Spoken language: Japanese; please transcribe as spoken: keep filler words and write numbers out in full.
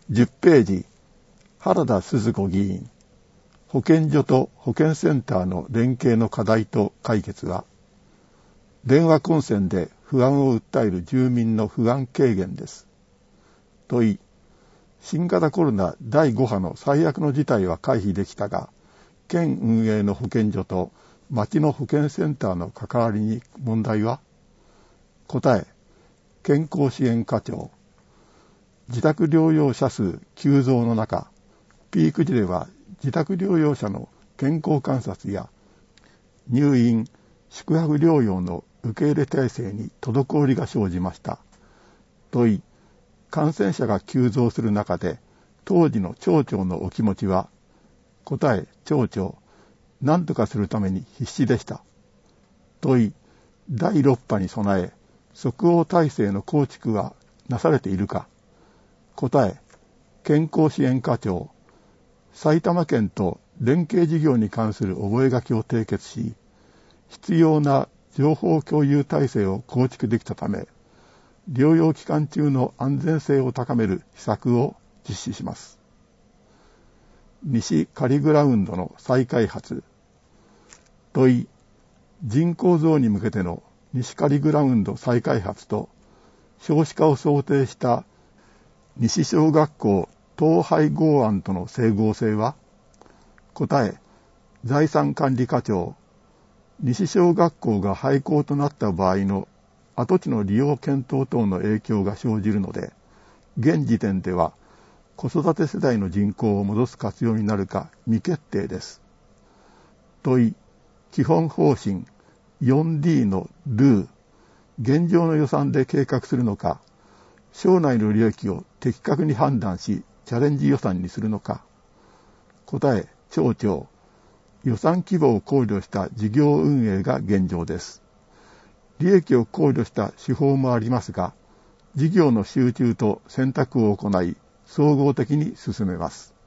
じゅっページ、原田鈴子議員、保健所と保健センターの連携の課題と解決は、電話混戦で不安を訴える住民の不安軽減です。問い、新型コロナだいご波の最悪の事態は回避できたが、県運営の保健所と町の保健センターの関わりに問題は？答え、健康支援課長。自宅療養者数急増の中、ピーク時では自宅療養者の健康観察や入院、宿泊療養の受け入れ体制に滞りが生じました。問い、感染者が急増する中で、当時の町長のお気持ちは？答え、町長、何とかするために必死でした。問い、だいろく波に備え、即応体制の構築はなされているか？答え、健康支援課長、埼玉県と連携事業に関する覚書を締結し、必要な情報共有体制を構築できたため、療養期間中の安全性を高める施策を実施します。西仮グラウンドの再開発。問い、人口増に向けての西仮グラウンド再開発と少子化を想定した西小学校統廃合案との整合性は？答え、財産管理課長、西小学校が廃校となった場合の跡地の利用検討等の影響が生じるので、現時点では子育て世代の人口を戻す活用になるか未決定です。問い、基本方針 よんディー のルー、現状の予算で計画するのか、省内の利益を的確に判断し、チャレンジ予算にするのか。答え、町長、予算規模を考慮した事業運営が現状です。利益を考慮した手法もありますが、事業の集中と選択を行い、総合的に進めます。